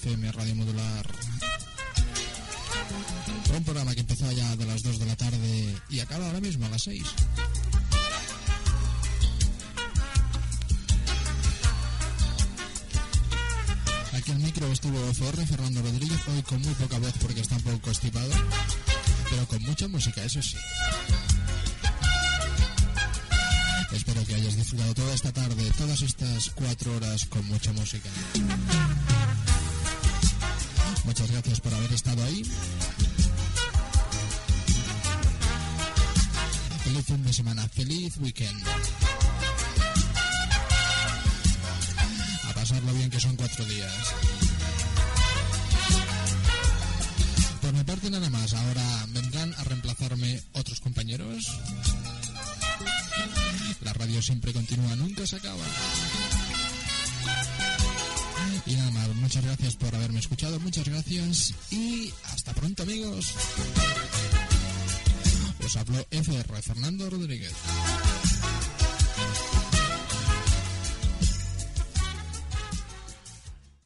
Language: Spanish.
FM Radio Modular. Un programa que empezó ya de las 2 de la tarde y acaba ahora mismo a las 6. Aquí al micro estuvo FR Fernando Rodríguez, hoy con muy poca voz porque está un poco constipado, pero con mucha música, eso sí. Espero que hayas disfrutado toda esta tarde, todas estas 4 horas con mucha música. Muchas gracias por haber estado ahí. Feliz fin de semana, feliz weekend. A pasarlo bien, que son 4 días. Por mi parte nada más, ahora vendrán a reemplazarme otros compañeros. La radio siempre continúa, nunca se acaba. Y nada más, muchas gracias por haberme escuchado, muchas gracias y hasta pronto, amigos. Os habló FR Fernando Rodríguez.